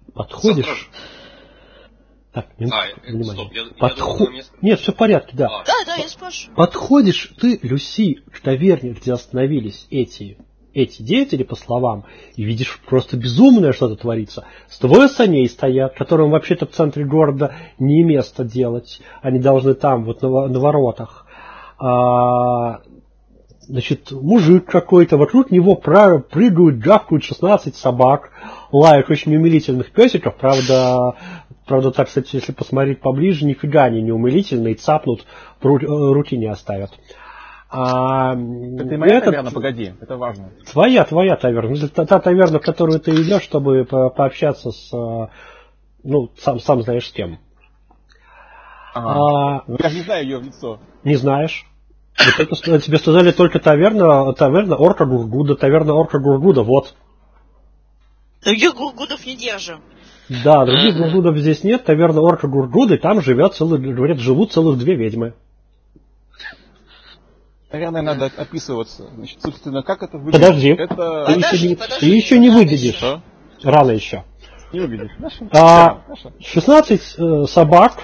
Подходишь... Так, внимание. Стоп, я думал, Нет, все в порядке, да. Да, я спрашиваю. Подходишь ты, Люси, к таверне, где остановились эти деятели, по словам, и видишь просто безумное что-то творится. Двое саней стоят, которым вообще-то в центре города не место делать. Они должны там, вот на воротах. Значит, мужик какой-то, вокруг него прыгают, гавкают 16 собак, лают очень умилительных песиков, правда, так, кстати, если посмотреть поближе, нифига они не умилительные, цапнут, руки не оставят. Это моя таверна, погоди, это важно. Твоя таверна. Та таверна, в которую ты идешь, чтобы пообщаться с, сам знаешь с кем. Я же не знаю ее в лицо. Не знаешь? Тебе сказали только таверна Орка Гургуда, таверна Орка Гургуда, вот. Других Гургудов не держим. Да, других Гургудов здесь нет, таверна Орка Гургуда, и там живут целых 2 ведьмы. Наверное, надо описываться. Значит, собственно, как это выглядит? Подожди. Ты еще не выглядишь. Рано еще. Не выглядишь. 16 собак,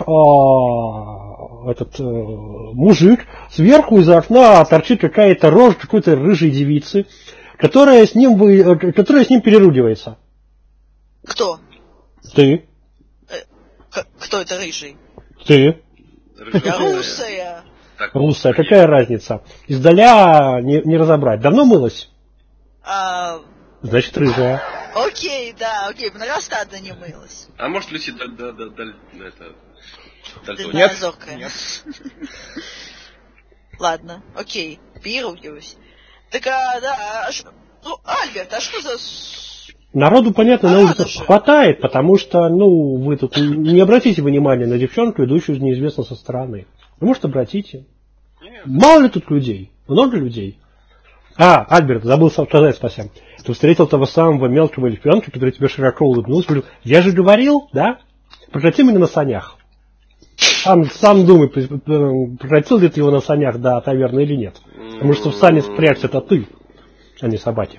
мужик, сверху из окна торчит какая-то рожа какой-то рыжей девицы, которая с ним переругивается. Кто? Ты. Кто это рыжий? Ты. Я русая. Русая, какая разница? Издаля не разобрать. Давно мылась? Значит, рыжая. Окей, многостадно не мылась. А может, Люси дальнозоркая. Нет. Ладно, окей, переругиваюсь. Так, Альберт, а что за... Народу, понятно, на улице хватает, потому что, вы тут не обратите внимания на девчонку, идущую неизвестно со стороны. Вы, может, обратите. Мало ли тут людей? Много людей? Альберт, забыл сказать спасибо. Ты встретил того самого мелкого эльфенка, который тебе широко улыбнулся. Говорю, я же говорил, да? Прекрати меня на санях. Сам думай, прекратил ли ты его на санях до таверны или нет. Потому что в сане спрячься это ты, а не собаки.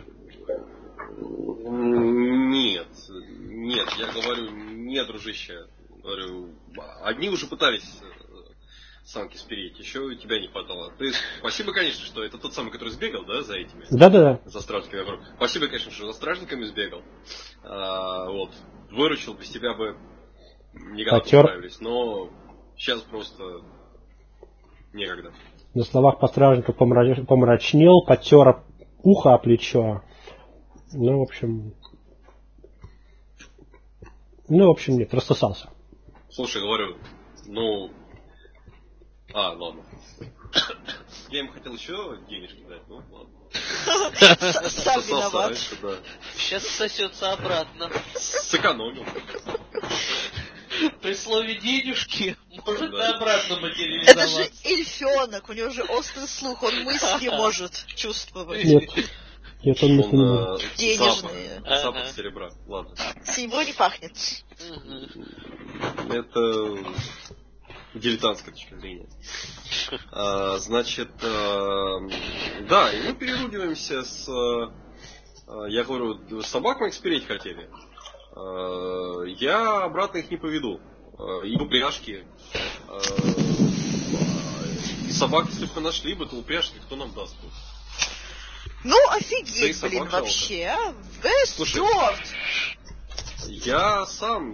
Нет, я говорю, нет, дружище. Говорю, одни уже пытались санки спереть, еще и тебя не хватало. Ты, спасибо, конечно, что это тот самый, который сбегал, да, за этими? Да. За стражниками. Спасибо, конечно, что за стражниками сбегал. Выручил, без тебя бы никогда не справились. Но сейчас просто некогда. На словах по стражнику помрачнел, потер ухо о плечо. В общем, нет, рассосался. Слушай, говорю, ладно. Я им хотел еще денежки дать, ладно. Сам виноват. Сейчас сосется обратно. Сэкономил. При слове денежки может и обратно материализоваться. Это же эльфенок, у него же острый слух, он мысли может чувствовать. Нет, он мысли не может. Денежные. Запах серебра, ладно. Серебро не пахнет. Это дилетантская точка зрения. Значит, да, и мы переругиваемся с... Я говорю, собак мы их спереть хотели. Я обратно их не поведу. И упряжки. И собак, если бы мы нашли бы, то упряжки кто нам даст? Офигеть, блин, вообще, а? Вестёрд! Я сам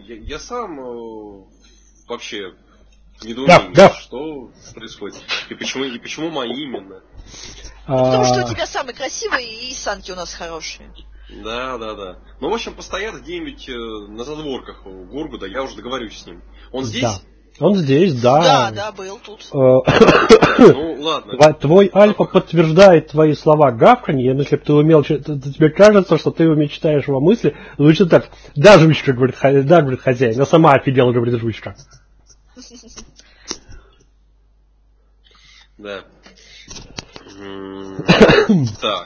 вообще недоумение, что происходит. И почему мои именно? Потому что у тебя самый красивый, и санки у нас хорошие. Да. В общем, постоят где-нибудь на задворках у Гургуда, я уже договорюсь с ним. Он здесь? Да. Он здесь, да. Да, был тут. Ладно. Твой Альфа подтверждает твои слова гавканье, если бы ты умел, тебе кажется, что ты читаешь его мысли, звучит так, да, жучка, говорит хозяин, я сама офигела, говорит жучка. Да. Так.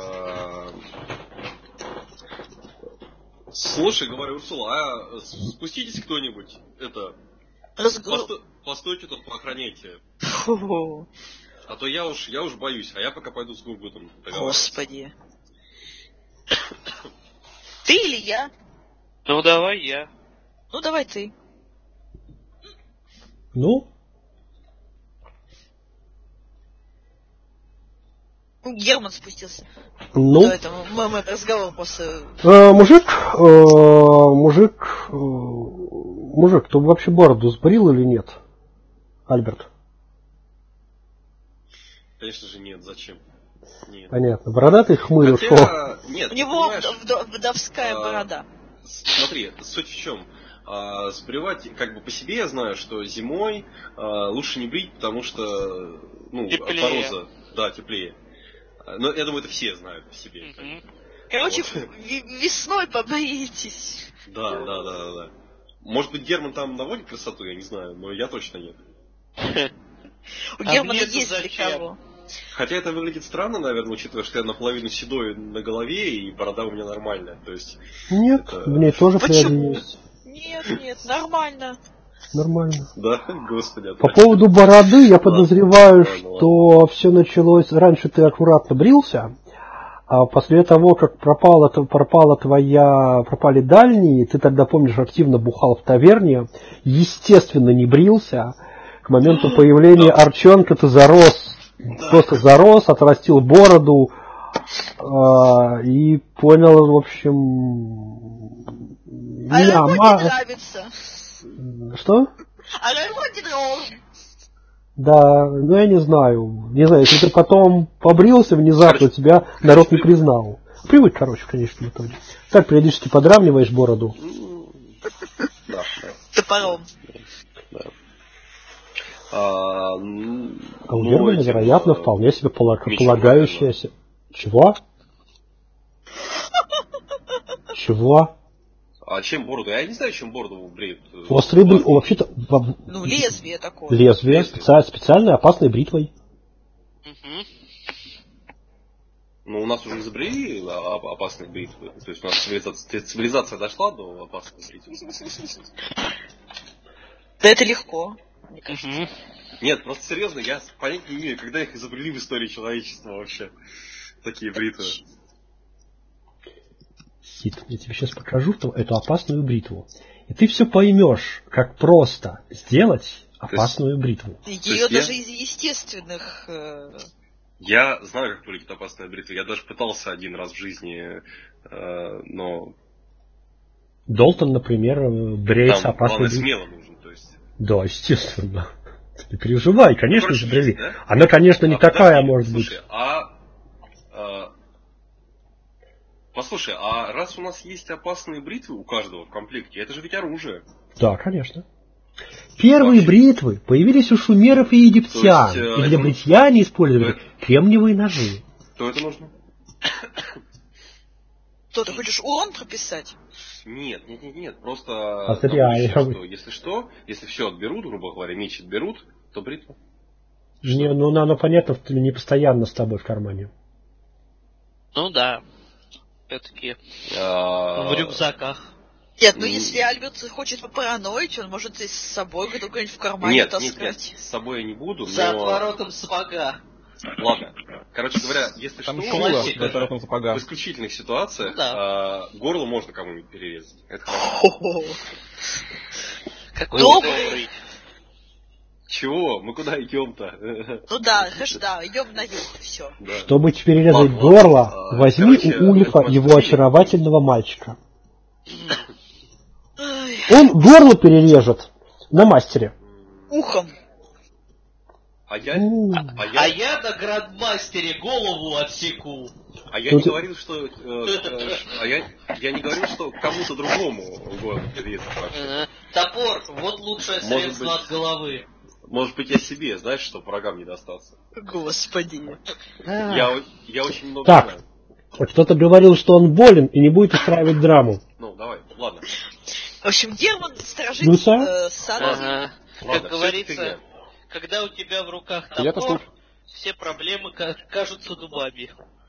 Слушай, говорю, Урсула, спуститесь кто-нибудь, постойте тут, поохраняйте. А то я уж боюсь, а я пока пойду с Гургутом. Господи. Ты или я? Ну давай я. Ну, давай ты. Ну, Ну, Герман спустился. ну. Да, это мы разговор после... Мужик, ты вообще бороду сбрил или нет? Альберт? Конечно же нет, зачем? Нет. Понятно. Бородатый хмырь ушел. Нет, У него вдовская борода. Смотри, суть в чем? Сбривать, как бы по себе я знаю, что зимой лучше не брить, потому что, ну, пороза, да, теплее. Но я думаю, это все знают по себе. Короче, весной побоитесь. Да. Может быть, Герман там наводит красоту, я не знаю, но я точно нет. У Германа есть для кого. Хотя это выглядит странно, наверное, учитывая, что я наполовину седой на голове, и борода у меня нормальная. То есть. Нет, это... мне тоже пряди есть. Нет, нормально. Нормально. Да, господи. По поводу бороды я подозреваю, что все началось... Раньше ты аккуратно брился, а после того, как пропали дальние, ты тогда, помнишь, активно бухал в таверне, естественно, не брился. К моменту появления Арчонка ты зарос, просто зарос, отрастил бороду и понял, в общем... А Раймонде нравится. Что? А Раймонде нравится. Да, ну я не знаю. Не знаю, если ты потом побрился внезапно, тебя народ не признал. Привык, короче, в конечном итоге. Так периодически подравниваешь бороду. Топором. А у Германа, вероятно, вполне себе полагающаяся... Чего? Чего? А чем бороду? Я не знаю, чем бороду бреют. Острый вообще-то... Ну, лезвие такое. Лезвие, специальной опасной бритвой. Ну, у нас уже изобрели опасные бритвы. То есть у нас цивилизация дошла до опасной бритвы. Да это легко. Нет, просто серьезно, я понятия не имею, когда их изобрели в истории человечества вообще. Такие бритвы. Хит, я тебе сейчас покажу эту опасную бритву. И ты все поймешь, как просто сделать опасную бритву. Ее даже из естественных... Я знаю, как выглядит опасная бритва. Я даже пытался один раз в жизни, но... Долтон, например, бреется опасной бритвой. Смело нужен, то есть... Да, естественно. Не переживай, конечно, изобрели. Да? Она, конечно, не такая, может быть. Послушай, а раз у нас есть опасные бритвы у каждого в комплекте, это же ведь оружие. Да, конечно. Первые бритвы появились у шумеров и египтян, и для бритья они использовали кремниевые ножи. Что это нужно? Что, ты хочешь урон прописать? Нет, просто если все отберут, грубо говоря, меч отберут, то бритва. Не, ну оно понятно, не постоянно с тобой в кармане. Ну да. Все-таки в рюкзаках. Нет, ну если Альберт хочет попараноить, он может и с собой где-то в кармане таскать. Нет, с собой я не буду, за отворотом сапога. Ладно. Короче говоря, если там что, в исключительных ситуациях горло можно кому-нибудь перерезать. Это хорошо. Какой добрый. Чего? Мы куда идем-то? Ну да, хорошо, да, идем на юг, все. Да. Чтобы перерезать горло, возьми у Ульфа его очаровательного мальчика. Он горло перережет на мастере. Ухом. А я на грандмастере голову отсеку. А я не говорил, что я не говорил, что кому-то другому горло перерезать вообще. Топор, вот лучшее средство от головы. Может быть, я себе, знаешь, что врагам не достаться. Господи. Я очень много знаю. Так, кто-то говорил, что он болен и не будет устраивать драму. Ну, давай, ладно. В общем, Герман сторожит сад. Как говорится, когда у тебя в руках топор, все проблемы кажутся дубами.